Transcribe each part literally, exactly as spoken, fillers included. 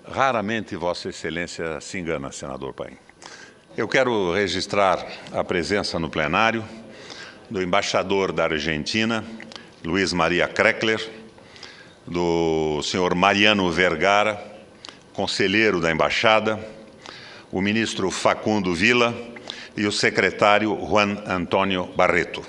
Raramente Vossa Excelência se engana, senador Paim. Eu quero registrar a presença no plenário do embaixador da Argentina, Luiz Maria Kreckler, do senhor Mariano Vergara, conselheiro da embaixada, o ministro Facundo Villa e o secretário Juan Antônio Barreto.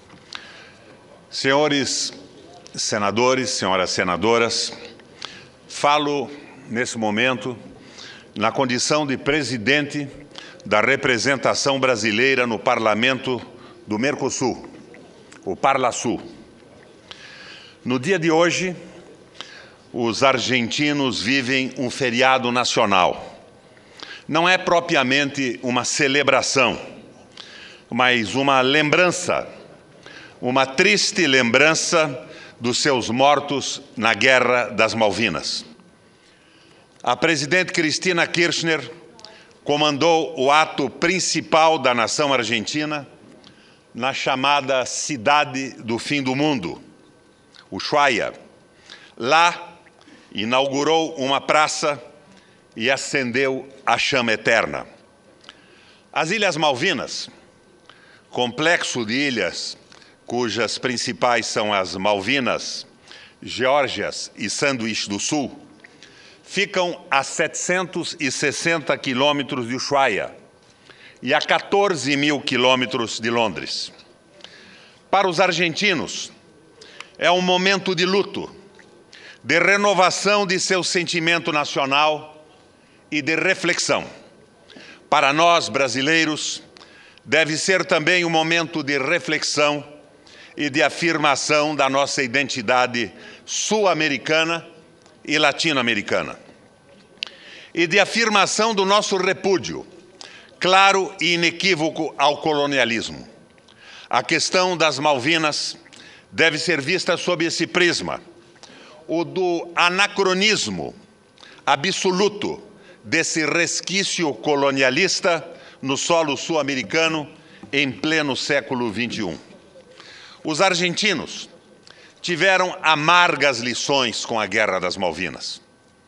Senhores senadores, senhoras senadoras, falo nesse momento na condição de presidente da representação brasileira no Parlamento do Mercosul, o Parlasul. No dia de hoje, os argentinos vivem um feriado nacional. Não é propriamente uma celebração, mas uma lembrança, uma triste lembrança dos seus mortos na Guerra das Malvinas. A presidente Cristina Kirchner comandou o ato principal da nação argentina na chamada Cidade do Fim do Mundo, Ushuaia. Lá, inaugurou uma praça e acendeu a chama eterna. As Ilhas Malvinas, complexo de ilhas cujas principais são as Malvinas, Geórgias e Sanduíche do Sul, ficam a setecentos e sessenta quilômetros de Ushuaia e a quatorze mil quilômetros de Londres. Para os argentinos, é um momento de luto, de renovação de seu sentimento nacional e de reflexão. Para nós, brasileiros, deve ser também um momento de reflexão e de afirmação da nossa identidade sul-americana e latino-americana. E de afirmação do nosso repúdio, claro e inequívoco, ao colonialismo. A questão das Malvinas deve ser vista sob esse prisma, o do anacronismo absoluto desse resquício colonialista no solo sul-americano em pleno século vinte e um. Os argentinos tiveram amargas lições com a Guerra das Malvinas.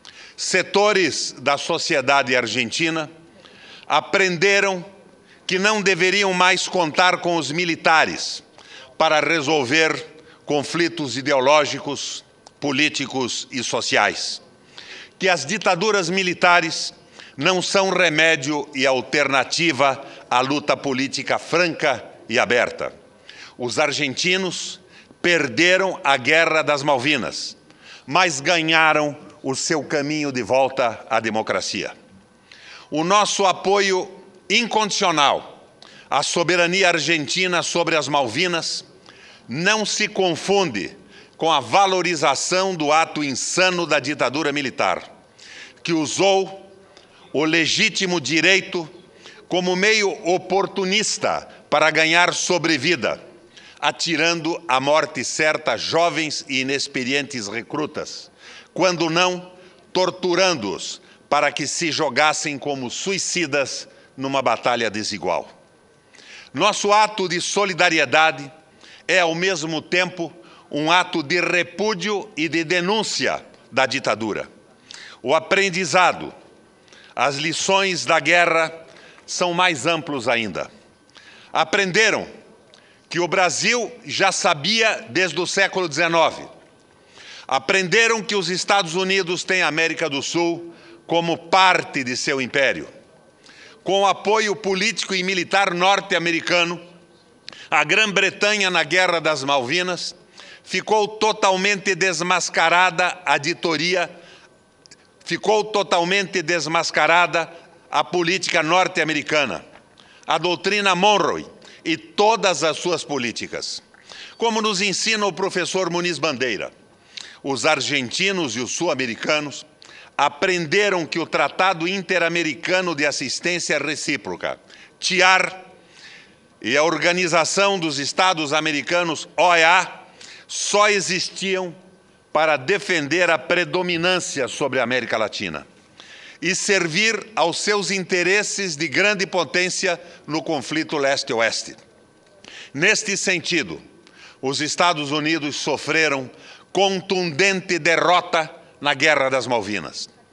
Setores da sociedade argentina aprenderam que não deveriam mais contar com os militares para resolver conflitos ideológicos, políticos e sociais. Que as ditaduras militares não são remédio e alternativa à luta política franca e aberta. Os argentinos perderam a Guerra das Malvinas, mas ganharam o seu caminho de volta à democracia. O nosso apoio incondicional à soberania argentina sobre as Malvinas não se confunde com a valorização do ato insano da ditadura militar, que usou o legítimo direito como meio oportunista para ganhar sobrevida, atirando à morte certa jovens e inexperientes recrutas, quando não, torturando-os para que se jogassem como suicidas numa batalha desigual. Nosso ato de solidariedade é, ao mesmo tempo, um ato de repúdio e de denúncia da ditadura. O aprendizado, as lições da guerra são mais amplos ainda. Aprenderam que o Brasil já sabia desde o século dezenove. Aprenderam que os Estados Unidos têm a América do Sul como parte de seu império. Com o apoio político e militar norte-americano, a Grã-Bretanha na Guerra das Malvinas ficou totalmente desmascarada a ditoria, ficou totalmente desmascarada a política norte-americana, a doutrina Monroe e todas as suas políticas. Como nos ensina o professor Muniz Bandeira, os argentinos e os sul-americanos aprenderam que o Tratado Interamericano de Assistência Recíproca, T I A R, e a Organização dos Estados Americanos, O E A, só existiam para defender a predominância sobre a América Latina e servir aos seus interesses de grande potência no conflito leste-oeste. Neste sentido, os Estados Unidos sofreram contundente derrota na Guerra das Malvinas.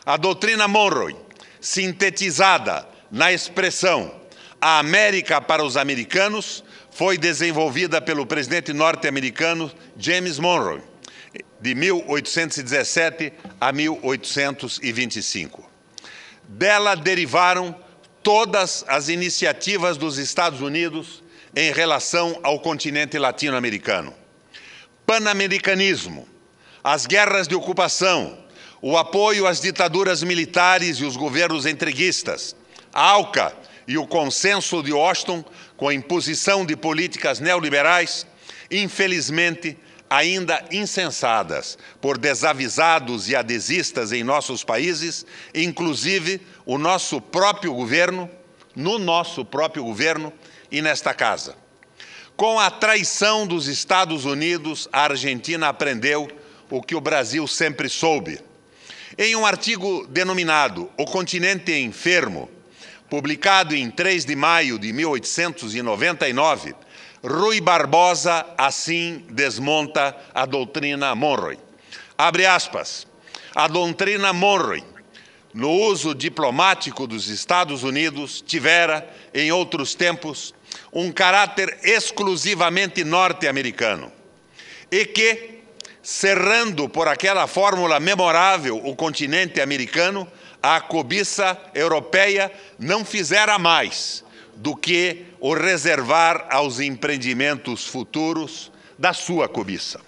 A doutrina Monroe, sintetizada na expressão "a América para os americanos", foi desenvolvida pelo presidente norte-americano James Monroe, de mil oitocentos e dezessete a mil oitocentos e vinte e cinco. Dela derivaram todas as iniciativas dos Estados Unidos em relação ao continente latino-americano. Pan-americanismo, as guerras de ocupação, o apoio às ditaduras militares e os governos entreguistas, a ALCA e o consenso de Washington com a imposição de políticas neoliberais, infelizmente, ainda insensadas por desavisados e adesistas em nossos países, inclusive o nosso próprio governo, no nosso próprio governo e nesta casa. Com a traição dos Estados Unidos, a Argentina aprendeu o que o Brasil sempre soube. Em um artigo denominado O Continente Enfermo, publicado em três de maio de mil oitocentos e noventa e nove, Rui Barbosa assim desmonta a doutrina Monroe. Abre aspas. A doutrina Monroe, no uso diplomático dos Estados Unidos, tivera, em outros tempos, um caráter exclusivamente norte-americano e que, cerrando por aquela fórmula memorável o continente americano, a cobiça europeia não fizera mais do que o reservar aos empreendimentos futuros da sua cobiça.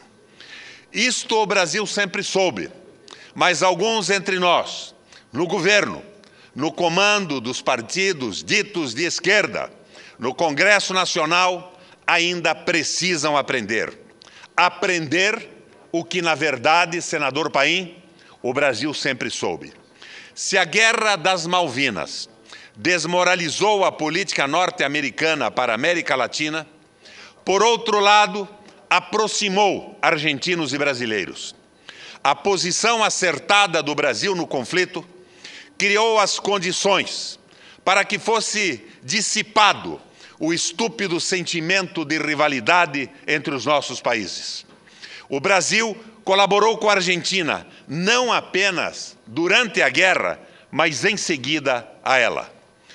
Isto o Brasil sempre soube, mas alguns entre nós, no governo, no comando dos partidos ditos de esquerda, no Congresso Nacional, ainda precisam aprender. Aprender o que, na verdade, senador Paim, o Brasil sempre soube. Se a Guerra das Malvinas desmoralizou a política norte-americana para a América Latina, por outro lado, aproximou argentinos e brasileiros. A posição acertada do Brasil no conflito criou as condições para que fosse dissipado o estúpido sentimento de rivalidade entre os nossos países. O Brasil colaborou com a Argentina, não apenas durante a guerra, mas em seguida a ela.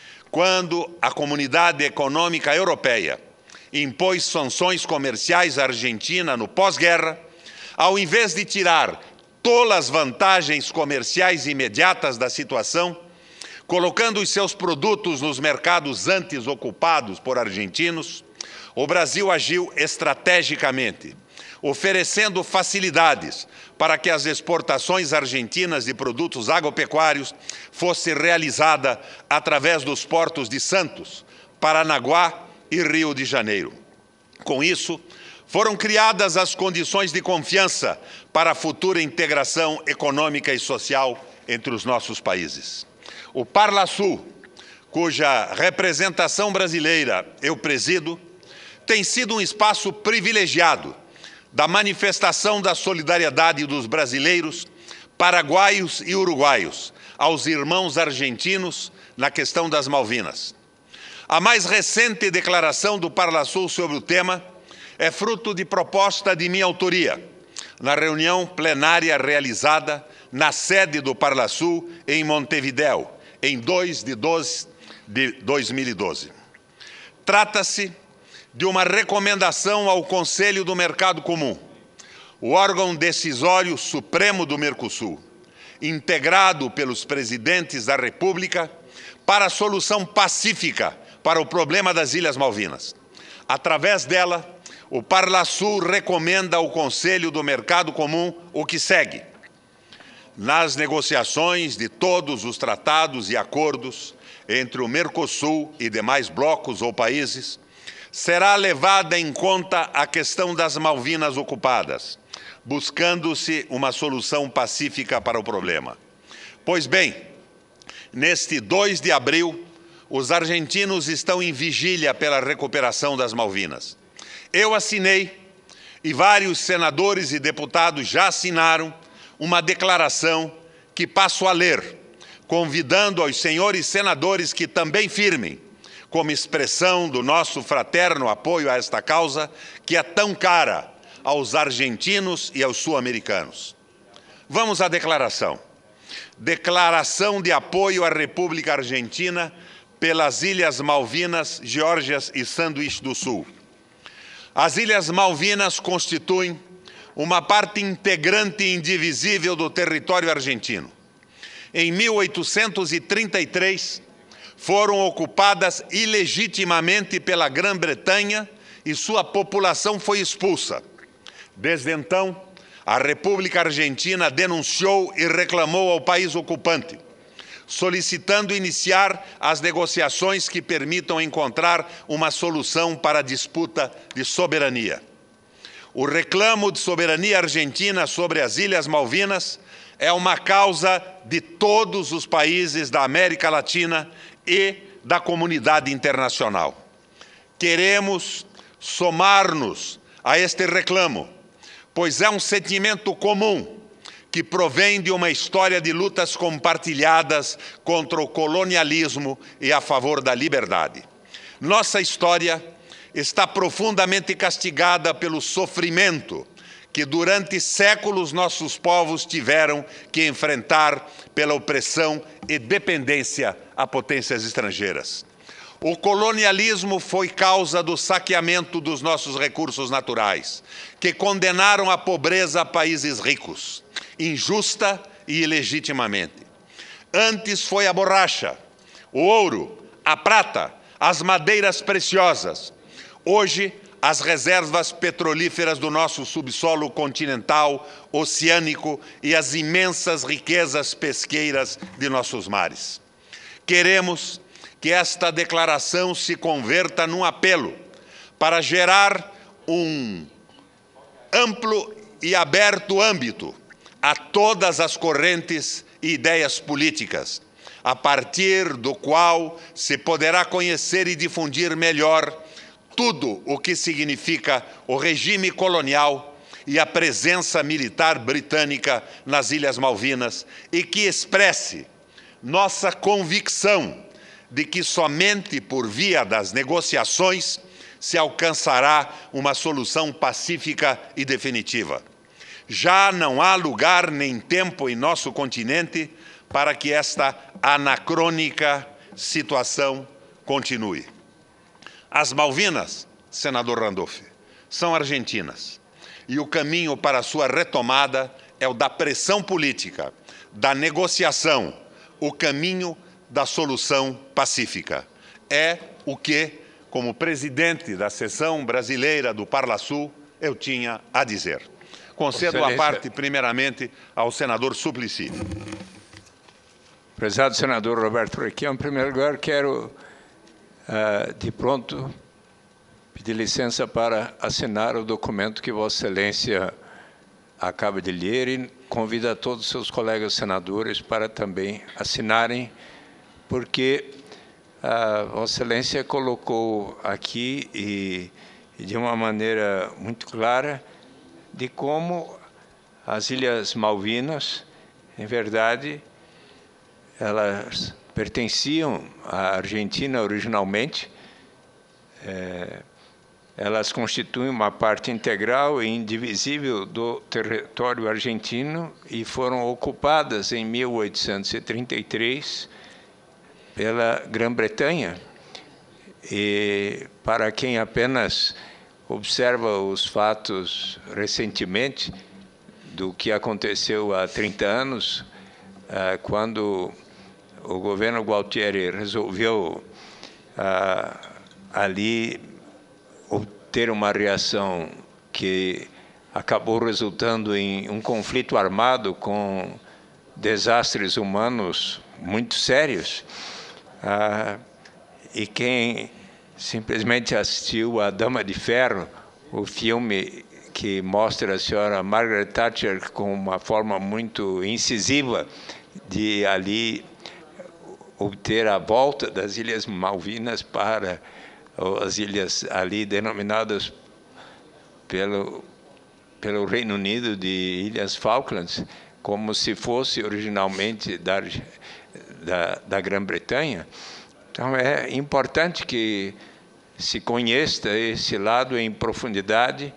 Quando a Comunidade Econômica Europeia impôs sanções comerciais à Argentina no pós-guerra, ao invés de tirar tolas vantagens comerciais imediatas da situação, colocando os seus produtos nos mercados antes ocupados por argentinos, o Brasil agiu estrategicamente, oferecendo facilidades para que as exportações argentinas de produtos agropecuários fossem realizadas através dos portos de Santos, Paranaguá e Rio de Janeiro. Com isso, foram criadas as condições de confiança para a futura integração econômica e social entre os nossos países. O Parlasul, cuja representação brasileira eu presido, tem sido um espaço privilegiado da manifestação da solidariedade dos brasileiros, paraguaios e uruguaios aos irmãos argentinos na questão das Malvinas. A mais recente declaração do Parlasul sobre o tema é fruto de proposta de minha autoria, na reunião plenária realizada na sede do Parlasul em Montevidéu, em dois de doze de dois mil e doze. Trata-se de uma recomendação ao Conselho do Mercado Comum, o órgão decisório supremo do Mercosul, integrado pelos presidentes da República para a solução pacífica para o problema das Ilhas Malvinas. Através dela, o Parlasul recomenda ao Conselho do Mercado Comum o que segue. Nas negociações de todos os tratados e acordos entre o Mercosul e demais blocos ou países, será levada em conta a questão das Malvinas ocupadas, buscando-se uma solução pacífica para o problema. Pois bem, neste dois de abril, os argentinos estão em vigília pela recuperação das Malvinas. Eu assinei, e vários senadores e deputados já assinaram, uma declaração que passo a ler, convidando aos senhores senadores que também firmem, como expressão do nosso fraterno apoio a esta causa, que é tão cara aos argentinos e aos sul-americanos. Vamos à declaração. Declaração de apoio à República Argentina pelas Ilhas Malvinas, Geórgias e Sanduíche do Sul. As Ilhas Malvinas constituem uma parte integrante e indivisível do território argentino. Em mil oitocentos e trinta e três, foram ocupadas ilegitimamente pela Grã-Bretanha e sua população foi expulsa. Desde então, a República Argentina denunciou e reclamou ao país ocupante, solicitando iniciar as negociações que permitam encontrar uma solução para a disputa de soberania. O reclamo de soberania argentina sobre as Ilhas Malvinas é uma causa de todos os países da América Latina e da comunidade internacional. Queremos somar-nos a este reclamo, pois é um sentimento comum que provém de uma história de lutas compartilhadas contra o colonialismo e a favor da liberdade. Nossa história está profundamente castigada pelo sofrimento que durante séculos nossos povos tiveram que enfrentar pela opressão e dependência a potências estrangeiras. O colonialismo foi causa do saqueamento dos nossos recursos naturais, que condenaram à pobreza países ricos, injusta e ilegitimamente. Antes foi a borracha, o ouro, a prata, as madeiras preciosas. Hoje, as reservas petrolíferas do nosso subsolo continental, oceânico e as imensas riquezas pesqueiras de nossos mares. Queremos que esta declaração se converta num apelo para gerar um amplo e aberto âmbito a todas as correntes e ideias políticas, a partir do qual se poderá conhecer e difundir melhor tudo o que significa o regime colonial e a presença militar britânica nas Ilhas Malvinas e que expresse nossa convicção de que somente por via das negociações se alcançará uma solução pacífica e definitiva. Já não há lugar nem tempo em nosso continente para que esta anacrônica situação continue. As Malvinas, senador Randolph, são argentinas, e o caminho para sua retomada é o da pressão política, da negociação, o caminho da solução pacífica. É o que, como presidente da seção brasileira do Parlasul, eu tinha a dizer. Concedo a parte, primeiramente, ao senador Suplicy. Prezado senador Roberto Requião, em primeiro lugar, quero, uh, de pronto, pedir licença para assinar o documento que Vossa Excelência acaba de ler e convido a todos os seus colegas senadores para também assinarem, porque a Vossa Excelência colocou aqui, e, e de uma maneira muito clara, de como as Ilhas Malvinas, em verdade, elas pertenciam à Argentina originalmente, é, elas constituem uma parte integral e indivisível do território argentino e foram ocupadas em mil oitocentos e trinta e três pela Grã-Bretanha. E para quem apenas observa os fatos recentemente do que aconteceu há trinta anos, quando o governo Gualtieri resolveu ali ter uma reação que acabou resultando em um conflito armado com desastres humanos muito sérios. Ah, e quem simplesmente assistiu a Dama de Ferro, o filme que mostra a senhora Margaret Thatcher com uma forma muito incisiva de ali obter a volta das Ilhas Malvinas para as ilhas ali denominadas pelo, pelo Reino Unido de Ilhas Falklands, como se fosse originalmente da, da, da Grã-Bretanha. Então, é importante que se conheça esse lado em profundidade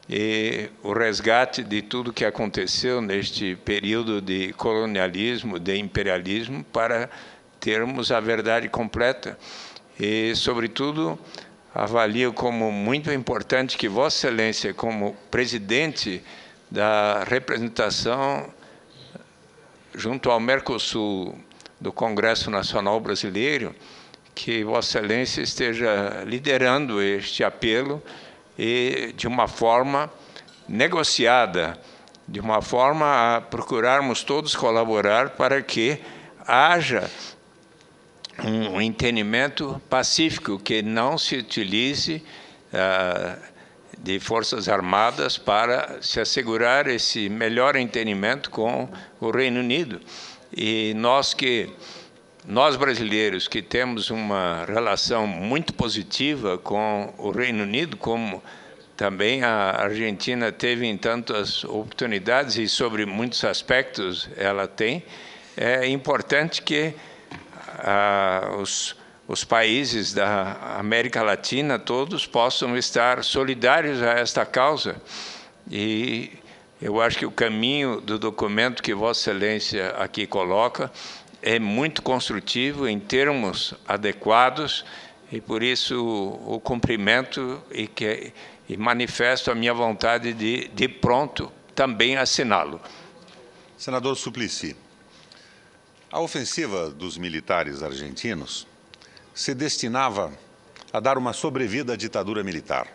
e o resgate de tudo que aconteceu neste período de colonialismo, de imperialismo, para termos a verdade completa. E, sobretudo, avalio como muito importante que Vossa Excelência, como presidente da representação junto ao Mercosul do Congresso Nacional Brasileiro, que Vossa Excelência esteja liderando este apelo e de uma forma negociada, de uma forma a procurarmos todos colaborar para que haja um entendimento pacífico, que não se utilize ah, de forças armadas para se assegurar esse melhor entendimento com o Reino Unido. E nós que Nós, brasileiros, que temos uma relação muito positiva com o Reino Unido, como também a Argentina teve em tantas oportunidades e sobre muitos aspectos ela tem, é importante que ah, os, os países da América Latina todos possam estar solidários a esta causa. E eu acho que o caminho do documento que Vossa Excelência aqui coloca é muito construtivo, em termos adequados, e por isso o, o cumprimento e, que, e manifesto a minha vontade de, de pronto, também assiná-lo. Senador Suplicy, a ofensiva dos militares argentinos se destinava a dar uma sobrevida à ditadura militar.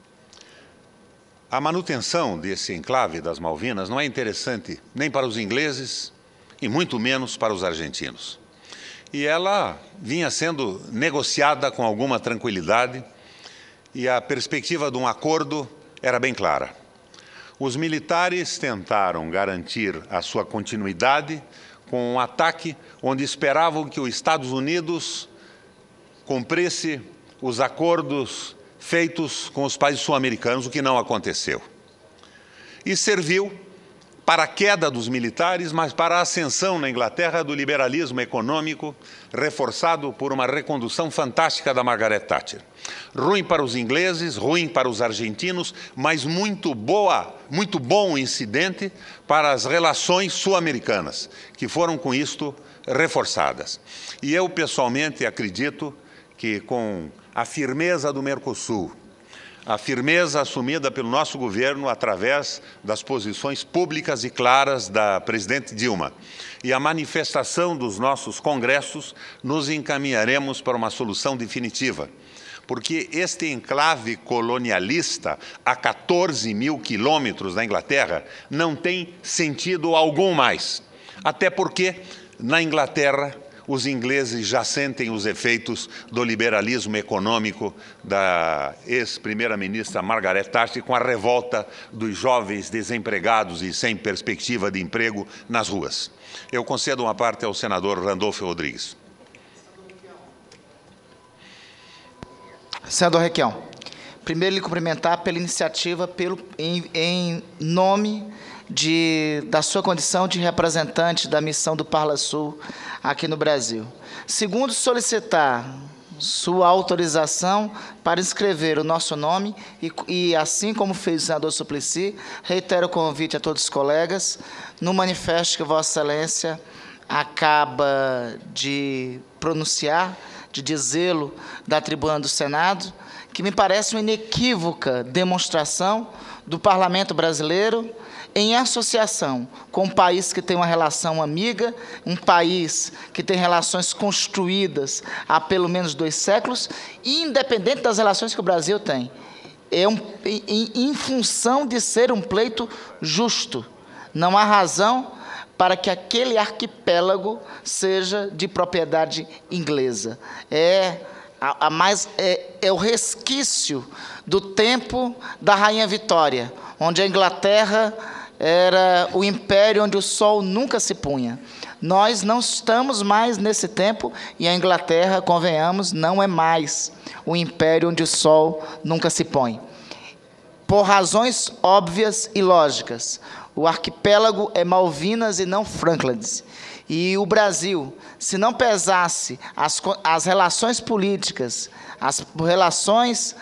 A manutenção desse enclave das Malvinas não é interessante nem para os ingleses, e muito menos para os argentinos. E ela vinha sendo negociada com alguma tranquilidade, e a perspectiva de um acordo era bem clara. Os militares tentaram garantir a sua continuidade com um ataque onde esperavam que os Estados Unidos cumprisse os acordos feitos com os países sul-americanos, o que não aconteceu. E serviu para a queda dos militares, mas para a ascensão na Inglaterra do liberalismo econômico, reforçado por uma recondução fantástica da Margaret Thatcher. Ruim para os ingleses, ruim para os argentinos, mas muito boa, muito bom incidente para as relações sul-americanas, que foram com isto reforçadas. E eu, pessoalmente, acredito que com a firmeza do Mercosul, a firmeza assumida pelo nosso governo através das posições públicas e claras da presidente Dilma e a manifestação dos nossos congressos, nos encaminharemos para uma solução definitiva. Porque este enclave colonialista a quatorze mil quilômetros da Inglaterra não tem sentido algum mais. Até porque, na Inglaterra, os ingleses já sentem os efeitos do liberalismo econômico da ex-primeira-ministra Margaret Thatcher, com a revolta dos jovens desempregados e sem perspectiva de emprego nas ruas. Eu concedo uma parte ao senador Randolfo Rodrigues. Senador Requião, primeiro lhe cumprimentar pela iniciativa, pelo, em, em nome de, da sua condição de representante da missão do Parlasul aqui no Brasil. Segundo, solicitar sua autorização para inscrever o nosso nome e, e assim como fez o senador Suplicy, reitero o convite a todos os colegas no manifesto que Vossa Excelência acaba de pronunciar, de dizê-lo da tribuna do Senado, que me parece uma inequívoca demonstração do Parlamento brasileiro em associação com um país que tem uma relação amiga, um país que tem relações construídas há pelo menos dois séculos, e independente das relações que o Brasil tem, é um, em, em função de ser um pleito justo. Não há razão para que aquele arquipélago seja de propriedade inglesa. É, a, a mais, é, é o resquício do tempo da Rainha Vitória, onde a Inglaterra era o império onde o sol nunca se punha. Nós não estamos mais nesse tempo, e a Inglaterra, convenhamos, não é mais o império onde o sol nunca se põe. Por razões óbvias e lógicas, o arquipélago é Malvinas e não Falklands. E o Brasil, se não pesasse as, as relações políticas, as relações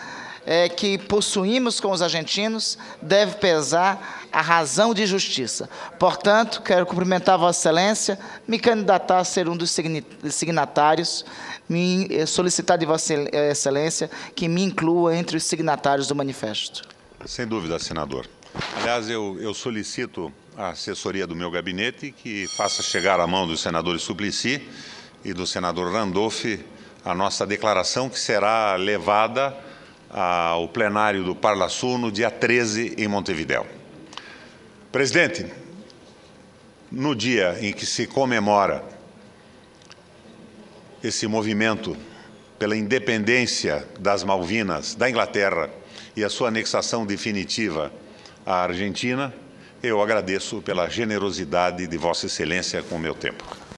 é, que possuímos com os argentinos deve pesar a razão de justiça. Portanto, quero cumprimentar Vossa Excelência, me candidatar a ser um dos signatários, me solicitar de Vossa Excelência que me inclua entre os signatários do manifesto. Sem dúvida, senador. Aliás, eu, eu solicito a assessoria do meu gabinete que faça chegar à mão dos senadores Suplicy e do senador Randolph a nossa declaração, que será levada ao plenário do Parlasul no dia treze, em Montevidéu. Presidente, no dia em que se comemora esse movimento pela independência das Malvinas, da Inglaterra, e a sua anexação definitiva à Argentina, eu agradeço pela generosidade de Vossa Excelência com o meu tempo.